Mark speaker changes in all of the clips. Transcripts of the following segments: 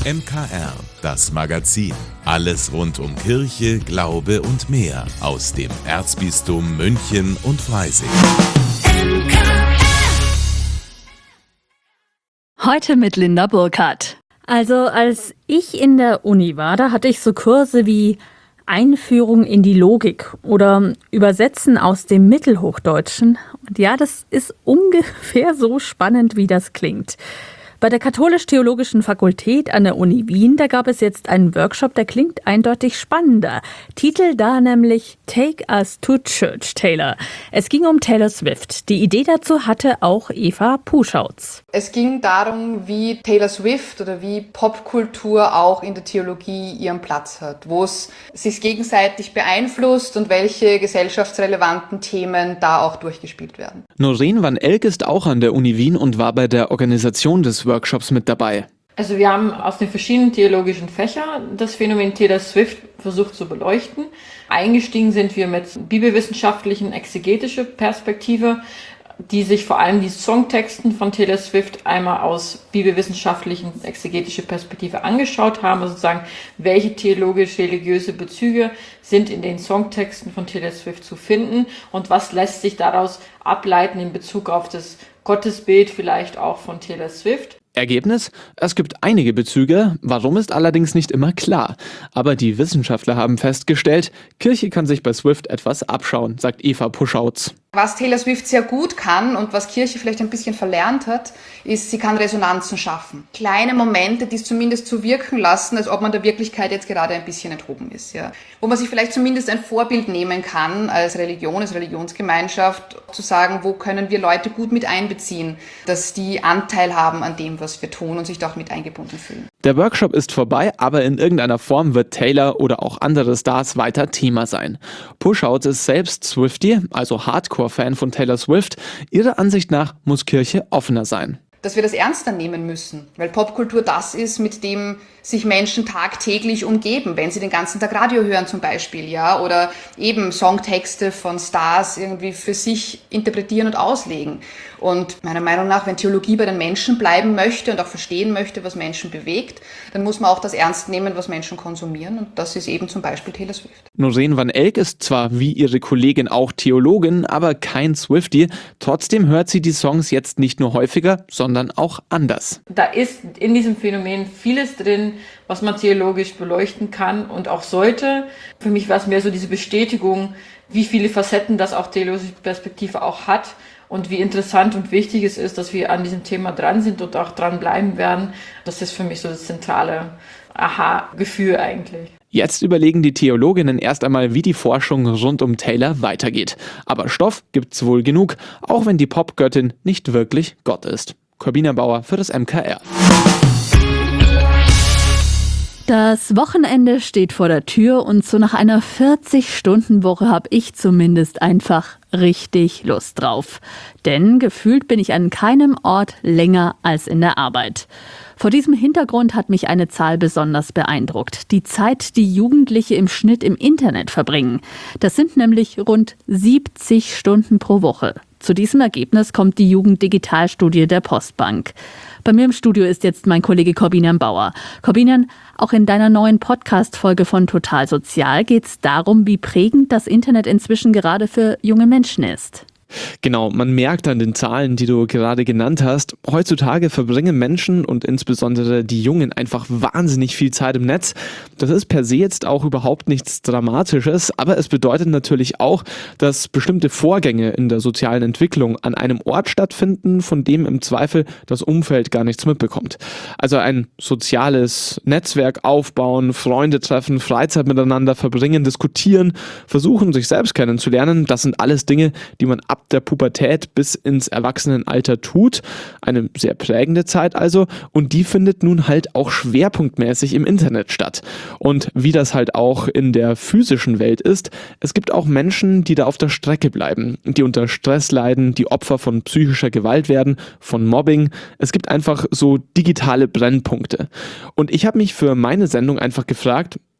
Speaker 1: MKR, das Magazin. Alles rund um Kirche, Glaube und mehr aus dem Erzbistum München und Freising.
Speaker 2: Heute mit Linda Burkhardt. Also als ich in der Uni war, da hatte ich so Kurse wie Einführung in die Logik oder Übersetzen aus dem Mittelhochdeutschen. Und ja, das ist ungefähr so spannend, wie das klingt. Bei der Katholisch-Theologischen Fakultät an der Uni Wien, da gab es jetzt einen Workshop, der klingt eindeutig spannender. Titel da nämlich Take Us to Church, Taylor. Es ging um Taylor Swift. Die Idee dazu hatte auch Eva Puschauts.
Speaker 3: Es ging darum, wie Taylor Swift oder wie Popkultur auch in der Theologie ihren Platz hat, wo es sich gegenseitig beeinflusst und welche gesellschaftsrelevanten Themen da auch durchgespielt werden.
Speaker 4: Noreen van Elk ist auch an der Uni Wien und war bei der Organisation des Workshops mit dabei.
Speaker 5: Also wir haben aus den verschiedenen theologischen Fächern das Phänomen Taylor Swift versucht zu beleuchten. Eingestiegen sind wir mit bibelwissenschaftlichen, exegetischer Perspektive, die sich vor allem die Songtexten von Taylor Swift einmal aus bibelwissenschaftlichen, exegetischer Perspektive angeschaut haben, also sozusagen, welche theologisch-religiöse Bezüge sind in den Songtexten von Taylor Swift zu finden und was lässt sich daraus ableiten in Bezug auf das Gottesbild vielleicht auch von Taylor Swift.
Speaker 4: Ergebnis? Es gibt einige Bezüge, warum ist allerdings nicht immer klar. Aber die Wissenschaftler haben festgestellt, Kirche kann sich bei Swift etwas abschauen, sagt Eva Puschauts.
Speaker 3: Was Taylor Swift sehr gut kann und was Kirche vielleicht ein bisschen verlernt hat, ist, sie kann Resonanzen schaffen. Kleine Momente, die es zumindest so wirken lassen, als ob man der Wirklichkeit jetzt gerade ein bisschen enthoben ist. Ja. Wo man sich vielleicht zumindest ein Vorbild nehmen kann als Religion, als Religionsgemeinschaft, zu sagen, wo können wir Leute gut mit einbeziehen, dass die Anteil haben an dem, was wir tun und sich da auch mit eingebunden fühlen.
Speaker 4: Der Workshop ist vorbei, aber in irgendeiner Form wird Taylor oder auch andere Stars weiter Thema sein. Puschauts ist selbst Swiftie, also Hardcore-Fan von Taylor Swift. Ihrer Ansicht nach muss Kirche offener sein.
Speaker 3: Dass wir das ernster nehmen müssen, weil Popkultur das ist, mit dem sich Menschen tagtäglich umgeben, wenn sie den ganzen Tag Radio hören zum Beispiel, ja, oder eben Songtexte von Stars irgendwie für sich interpretieren und auslegen. Und meiner Meinung nach, wenn Theologie bei den Menschen bleiben möchte und auch verstehen möchte, was Menschen bewegt, dann muss man auch das ernst nehmen, was Menschen konsumieren, und das ist eben zum Beispiel Taylor Swift.
Speaker 4: Noreen van Elk ist zwar wie ihre Kollegin auch Theologin, aber kein Swiftie. Trotzdem hört sie die Songs jetzt nicht nur häufiger, sondern auch anders.
Speaker 5: Da ist in diesem Phänomen vieles drin, was man theologisch beleuchten kann und auch sollte. Für mich war es mehr so diese Bestätigung, wie viele Facetten das auch theologische Perspektive auch hat und wie interessant und wichtig es ist, dass wir an diesem Thema dran sind und auch dran bleiben werden. Das ist für mich so das zentrale Aha-Gefühl eigentlich.
Speaker 4: Jetzt überlegen die Theologinnen erst einmal, wie die Forschung rund um Taylor weitergeht. Aber Stoff gibt's wohl genug, auch wenn die Popgöttin nicht wirklich Gott ist. Corbina Bauer für das MKR.
Speaker 2: Das Wochenende steht vor der Tür und so nach einer 40-Stunden-Woche habe ich zumindest einfach richtig Lust drauf. Denn gefühlt bin ich an keinem Ort länger als in der Arbeit. Vor diesem Hintergrund hat mich eine Zahl besonders beeindruckt. Die Zeit, die Jugendliche im Schnitt im Internet verbringen. Das sind nämlich rund 70 Stunden pro Woche. Zu diesem Ergebnis kommt die Jugenddigitalstudie der Postbank. Bei mir im Studio ist jetzt mein Kollege Corbinian Bauer. Corbinian, auch in deiner neuen Podcast-Folge von Total Sozial geht es darum, wie prägend das Internet inzwischen gerade für junge Menschen ist.
Speaker 4: Genau, man merkt an den Zahlen, die du gerade genannt hast, heutzutage verbringen Menschen und insbesondere die Jungen einfach wahnsinnig viel Zeit im Netz. Das ist per se jetzt auch überhaupt nichts Dramatisches, aber es bedeutet natürlich auch, dass bestimmte Vorgänge in der sozialen Entwicklung an einem Ort stattfinden, von dem im Zweifel das Umfeld gar nichts mitbekommt. Also ein soziales Netzwerk aufbauen, Freunde treffen, Freizeit miteinander verbringen, diskutieren, versuchen, sich selbst kennenzulernen, das sind alles Dinge, die man ab der Pubertät bis ins Erwachsenenalter tut. Eine sehr prägende Zeit also, und die findet nun halt auch schwerpunktmäßig im Internet statt. Und wie das halt auch in der physischen Welt ist, es gibt auch Menschen, die da auf der Strecke bleiben, die unter Stress leiden, die Opfer von psychischer Gewalt werden, von Mobbing. Es gibt einfach so digitale Brennpunkte. Und ich habe mich für meine Sendung einfach gefragt,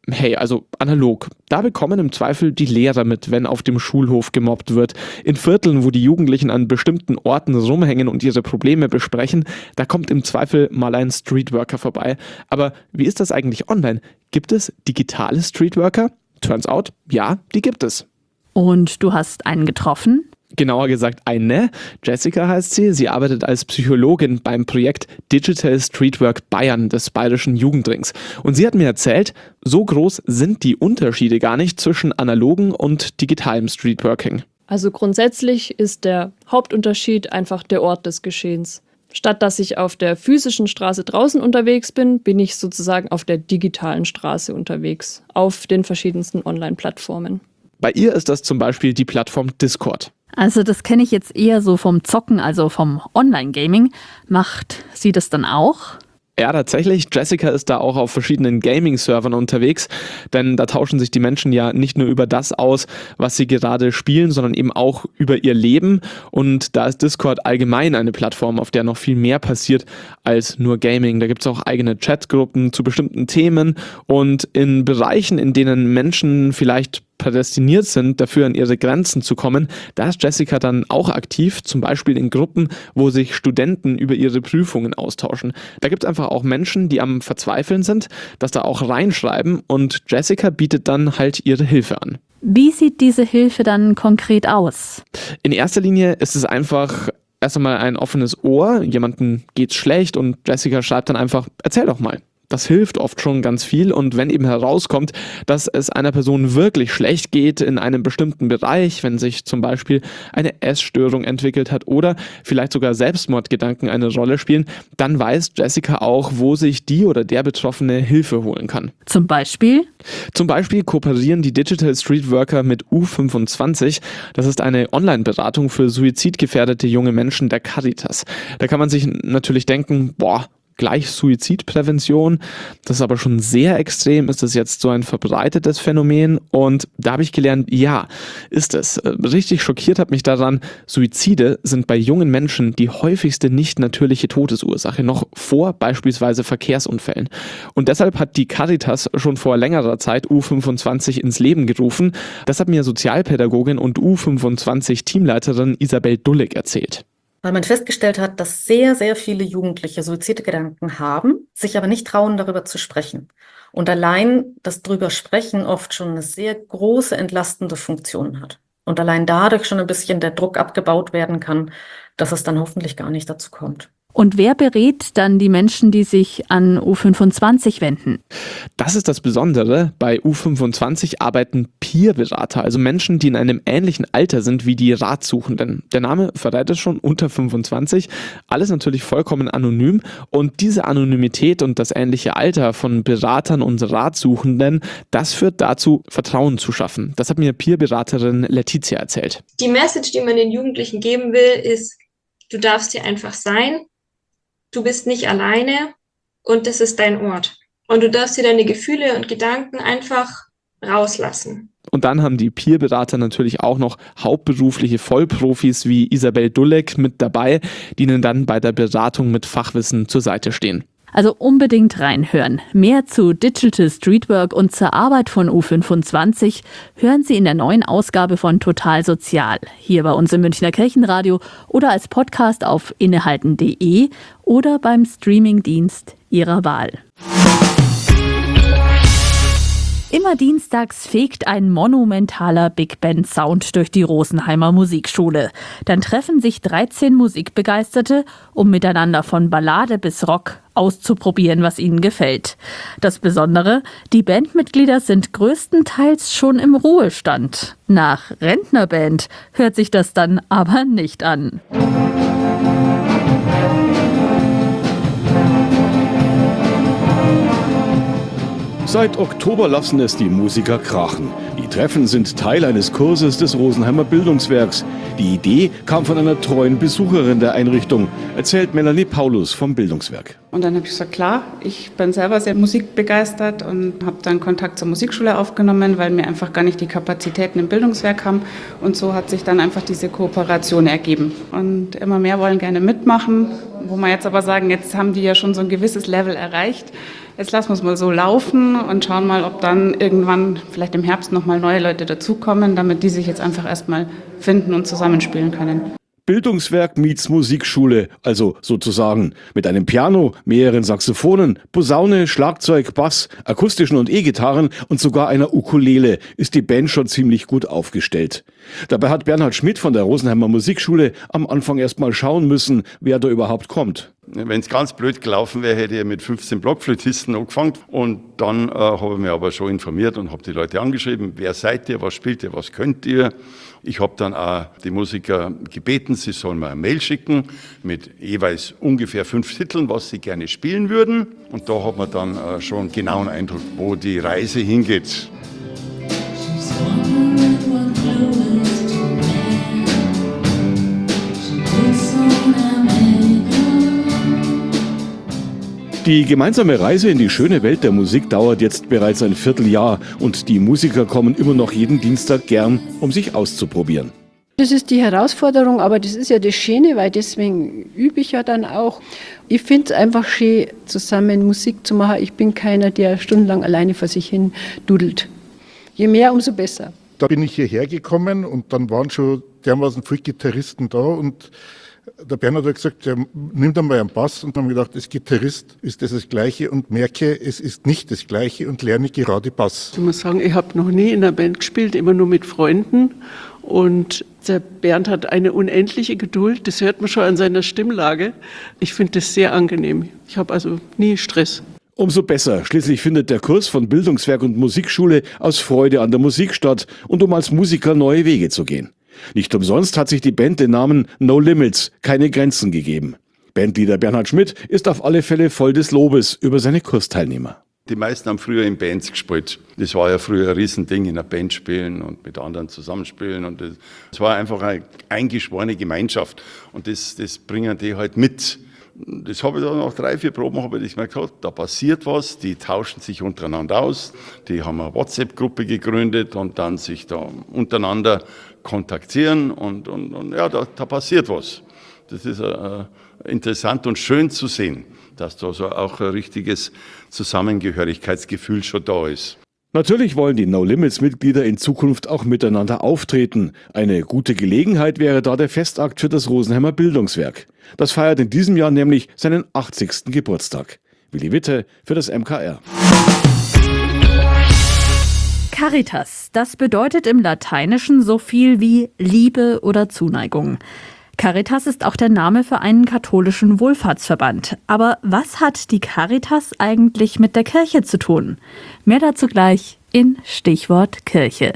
Speaker 4: Hey, also analog. Da bekommen im Zweifel die Lehrer mit, wenn auf dem Schulhof gemobbt wird. In Vierteln, wo die Jugendlichen an bestimmten Orten rumhängen und ihre Probleme besprechen, da kommt im Zweifel mal ein Streetworker vorbei. Aber wie ist das eigentlich online? Gibt es digitale Streetworker? Turns out, ja, die gibt es.
Speaker 2: Und du hast einen getroffen?
Speaker 4: Genauer gesagt eine. Jessica heißt sie. Sie arbeitet als Psychologin beim Projekt Digital Streetwork Bayern des Bayerischen Jugendrings. Und sie hat mir erzählt, so groß sind die Unterschiede gar nicht zwischen analogen und digitalem Streetworking.
Speaker 6: Also grundsätzlich ist der Hauptunterschied einfach der Ort des Geschehens. Statt dass ich auf der physischen Straße draußen unterwegs bin, bin ich sozusagen auf der digitalen Straße unterwegs, auf den verschiedensten Online-Plattformen.
Speaker 4: Bei ihr ist das zum Beispiel die Plattform Discord.
Speaker 2: Also das kenne ich jetzt eher so vom Zocken, also vom Online-Gaming. Macht sie das dann auch?
Speaker 4: Ja, tatsächlich. Jessica ist da auch auf verschiedenen Gaming-Servern unterwegs, denn da tauschen sich die Menschen ja nicht nur über das aus, was sie gerade spielen, sondern eben auch über ihr Leben. Und da ist Discord allgemein eine Plattform, auf der noch viel mehr passiert als nur Gaming. Da gibt es auch eigene Chatgruppen zu bestimmten Themen und in Bereichen, in denen Menschen vielleicht prädestiniert sind, dafür an ihre Grenzen zu kommen, da ist Jessica dann auch aktiv, zum Beispiel in Gruppen, wo sich Studenten über ihre Prüfungen austauschen. Da gibt es einfach auch Menschen, die am Verzweifeln sind, das da auch reinschreiben und Jessica bietet dann halt ihre Hilfe an.
Speaker 2: Wie sieht diese Hilfe dann konkret aus?
Speaker 4: In erster Linie ist es einfach erst einmal ein offenes Ohr, jemandem geht's schlecht und Jessica schreibt dann einfach, erzähl doch mal. Das hilft oft schon ganz viel und wenn eben herauskommt, dass es einer Person wirklich schlecht geht in einem bestimmten Bereich, wenn sich zum Beispiel eine Essstörung entwickelt hat oder vielleicht sogar Selbstmordgedanken eine Rolle spielen, dann weiß Jessica auch, wo sich die oder der Betroffene Hilfe holen kann.
Speaker 2: Zum Beispiel?
Speaker 4: Zum Beispiel kooperieren die Digital Streetworker mit U25. Das ist eine Online-Beratung für suizidgefährdete junge Menschen der Caritas. Da kann man sich natürlich denken, gleich Suizidprävention, das ist aber schon sehr extrem, ist das jetzt so ein verbreitetes Phänomen und da habe ich gelernt, ja, ist es. Richtig schockiert hat mich daran, Suizide sind bei jungen Menschen die häufigste nicht natürliche Todesursache, noch vor beispielsweise Verkehrsunfällen. Und deshalb hat die Caritas schon vor längerer Zeit U25 ins Leben gerufen. Das hat mir Sozialpädagogin und U25-Teamleiterin Isabel Dullig erzählt.
Speaker 7: Weil man festgestellt hat, dass sehr, sehr viele Jugendliche Suizidgedanken haben, sich aber nicht trauen, darüber zu sprechen. Und allein das drüber sprechen oft schon eine sehr große entlastende Funktion hat. Und allein dadurch schon ein bisschen der Druck abgebaut werden kann, dass es dann hoffentlich gar nicht dazu kommt.
Speaker 2: Und wer berät dann die Menschen, die sich an U25 wenden?
Speaker 4: Das ist das Besondere. Bei U25 arbeiten Peer-Berater, also Menschen, die in einem ähnlichen Alter sind wie die Ratsuchenden. Der Name verrät es schon, unter 25. Alles natürlich vollkommen anonym. Und diese Anonymität und das ähnliche Alter von Beratern und Ratsuchenden, das führt dazu, Vertrauen zu schaffen. Das hat mir Peer-Beraterin Letizia erzählt.
Speaker 8: Die Message, die man den Jugendlichen geben will, ist, du darfst hier einfach sein. Du bist nicht alleine und das ist dein Ort. Und du darfst dir deine Gefühle und Gedanken einfach rauslassen.
Speaker 4: Und dann haben die Peer-Berater natürlich auch noch hauptberufliche Vollprofis wie Isabel Dulleg mit dabei, die ihnen dann bei der Beratung mit Fachwissen zur Seite stehen.
Speaker 2: Also unbedingt reinhören. Mehr zu Digital Streetwork und zur Arbeit von U25 hören Sie in der neuen Ausgabe von Total Sozial. Hier bei uns im Münchner Kirchenradio oder als Podcast auf innehalten.de oder beim Streamingdienst Ihrer Wahl. Immer dienstags fegt ein monumentaler Big Band Sound durch die Rosenheimer Musikschule. Dann treffen sich 13 Musikbegeisterte, um miteinander von Ballade bis Rock auszuprobieren, was ihnen gefällt. Das Besondere, die Bandmitglieder sind größtenteils schon im Ruhestand. Nach Rentnerband hört sich das dann aber nicht an.
Speaker 9: Seit Oktober lassen es die Musiker krachen. Die Treffen sind Teil eines Kurses des Rosenheimer Bildungswerks. Die Idee kam von einer treuen Besucherin der Einrichtung, erzählt Melanie Paulus vom Bildungswerk.
Speaker 10: Und dann habe ich gesagt, klar, ich bin selber sehr musikbegeistert und habe dann Kontakt zur Musikschule aufgenommen, weil wir einfach gar nicht die Kapazitäten im Bildungswerk haben. Und so hat sich dann einfach diese Kooperation ergeben. Und immer mehr wollen gerne mitmachen, wo wir jetzt aber sagen, jetzt haben die ja schon so ein gewisses Level erreicht. Jetzt lassen wir es mal so laufen und schauen mal, ob dann irgendwann vielleicht im Herbst nochmal neue Leute dazukommen, damit die sich jetzt einfach erstmal finden und zusammenspielen können.
Speaker 9: Bildungswerk meets Musikschule, also sozusagen mit einem Piano, mehreren Saxophonen, Posaune, Schlagzeug, Bass, akustischen und E-Gitarren und sogar einer Ukulele ist die Band schon ziemlich gut aufgestellt. Dabei hat Bernhard Schmidt von der Rosenheimer Musikschule am Anfang erst mal schauen müssen, wer da überhaupt kommt.
Speaker 11: Wenn es ganz blöd gelaufen wäre, hätte ich mit 15 Blockflötisten angefangen. Und dann habe ich mich aber schon informiert und habe die Leute angeschrieben, wer seid ihr, was spielt ihr, was könnt ihr. Ich habe dann auch die Musiker gebeten, sie sollen mir eine Mail schicken mit jeweils ungefähr 5 Titeln, was sie gerne spielen würden. Und da hat man dann schon einen genauen Eindruck, wo die Reise hingeht.
Speaker 9: Die gemeinsame Reise in die schöne Welt der Musik dauert jetzt bereits ein Vierteljahr und die Musiker kommen immer noch jeden Dienstag gern, um sich auszuprobieren.
Speaker 12: Das ist die Herausforderung, aber das ist ja das Schöne, weil deswegen übe ich ja dann auch. Ich finde es einfach schön, zusammen Musik zu machen. Ich bin keiner, der stundenlang alleine vor sich hin dudelt. Je mehr, umso besser.
Speaker 13: Da bin ich hierher gekommen und dann waren schon dermaßen viele Gitarristen da und der Bernhard hat gesagt, ja, nimm dann mal einen Bass und dann haben wir gedacht, als Gitarrist ist das Gleiche und merke, es ist nicht das Gleiche und lerne gerade Bass.
Speaker 14: Ich muss sagen, ich habe noch nie in einer Band gespielt, immer nur mit Freunden und der Bernd hat eine unendliche Geduld, das hört man schon an seiner Stimmlage. Ich finde das sehr angenehm, ich habe also nie Stress.
Speaker 9: Umso besser, schließlich findet der Kurs von Bildungswerk und Musikschule aus Freude an der Musik statt und um als Musiker neue Wege zu gehen. Nicht umsonst hat sich die Band den Namen No Limits, keine Grenzen gegeben. Bandleader Bernhard Schmidt ist auf alle Fälle voll des Lobes über seine Kursteilnehmer.
Speaker 11: Die meisten haben früher in Bands gespielt. Das war ja früher ein Riesending, in einer Band spielen und mit anderen zusammenspielen. Und das war einfach eine eingeschworene Gemeinschaft. Und das bringen die halt mit. Das habe ich dann nach 3, 4 Proben habe ich gemerkt, da passiert was, die tauschen sich untereinander aus, die haben eine WhatsApp-Gruppe gegründet und dann sich da untereinander kontaktieren und ja, da passiert was. Das ist interessant und schön zu sehen, dass da so auch ein richtiges Zusammengehörigkeitsgefühl schon da ist.
Speaker 9: Natürlich wollen die No-Limits-Mitglieder in Zukunft auch miteinander auftreten. Eine gute Gelegenheit wäre da der Festakt für das Rosenheimer Bildungswerk. Das feiert in diesem Jahr nämlich seinen 80. Geburtstag. Willi Witte für das MKR.
Speaker 2: Caritas, das bedeutet im Lateinischen so viel wie Liebe oder Zuneigung. Caritas ist auch der Name für einen katholischen Wohlfahrtsverband. Aber was hat die Caritas eigentlich mit der Kirche zu tun? Mehr dazu gleich in Stichwort Kirche.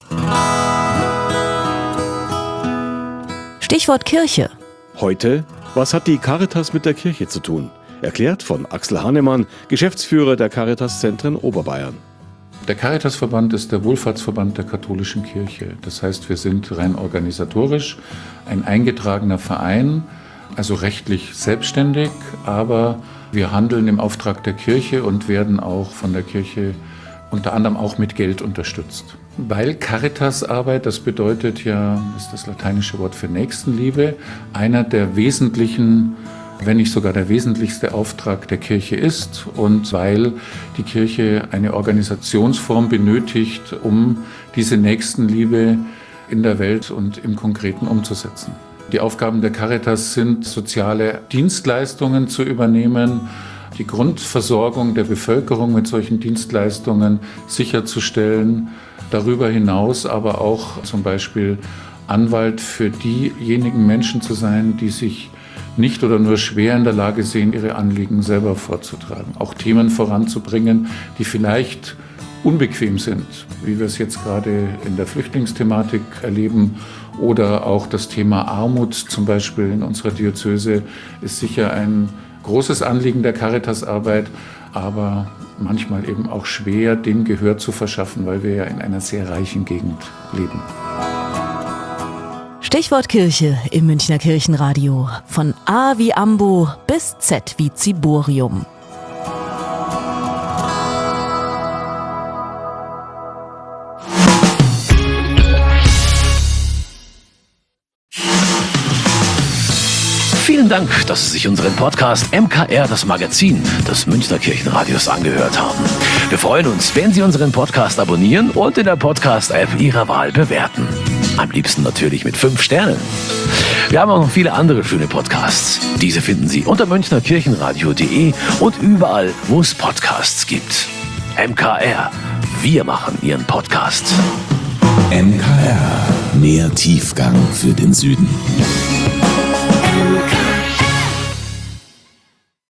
Speaker 15: Stichwort Kirche.
Speaker 9: Heute, was hat die Caritas mit der Kirche zu tun? Erklärt von Axel Hahnemann, Geschäftsführer der Caritas-Zentren Oberbayern.
Speaker 16: Der Caritasverband ist der Wohlfahrtsverband der katholischen Kirche. Das heißt, wir sind rein organisatorisch ein eingetragener Verein, also rechtlich selbstständig, aber wir handeln im Auftrag der Kirche und werden auch von der Kirche unter anderem auch mit Geld unterstützt. Weil Caritasarbeit, das bedeutet ja, ist das lateinische Wort für Nächstenliebe, einer der wesentlichen, wenn nicht sogar der wesentlichste Auftrag der Kirche ist und weil die Kirche eine Organisationsform benötigt, um diese Nächstenliebe in der Welt und im Konkreten umzusetzen. Die Aufgaben der Caritas sind, soziale Dienstleistungen zu übernehmen, die Grundversorgung der Bevölkerung mit solchen Dienstleistungen sicherzustellen, darüber hinaus aber auch zum Beispiel Anwalt für diejenigen Menschen zu sein, die sich nicht oder nur schwer in der Lage sehen, ihre Anliegen selber vorzutragen. Auch Themen voranzubringen, die vielleicht unbequem sind, wie wir es jetzt gerade in der Flüchtlingsthematik erleben. Oder auch das Thema Armut zum Beispiel in unserer Diözese ist sicher ein großes Anliegen der Caritasarbeit. Aber manchmal eben auch schwer, dem Gehör zu verschaffen, weil wir ja in einer sehr reichen Gegend leben.
Speaker 15: Stichwort Kirche im Münchner Kirchenradio. Von A wie Ambo bis Z wie Ziborium.
Speaker 17: Vielen Dank, dass Sie sich unseren Podcast MKR, das Magazin des Münchner Kirchenradios, angehört haben. Wir freuen uns, wenn Sie unseren Podcast abonnieren und in der Podcast-App Ihrer Wahl bewerten. Am liebsten natürlich mit 5 Sternen. Wir haben auch noch viele andere schöne Podcasts. Diese finden Sie unter münchnerkirchenradio.de und überall, wo es Podcasts gibt. MKR, wir machen Ihren Podcast.
Speaker 1: MKR, mehr Tiefgang für den Süden.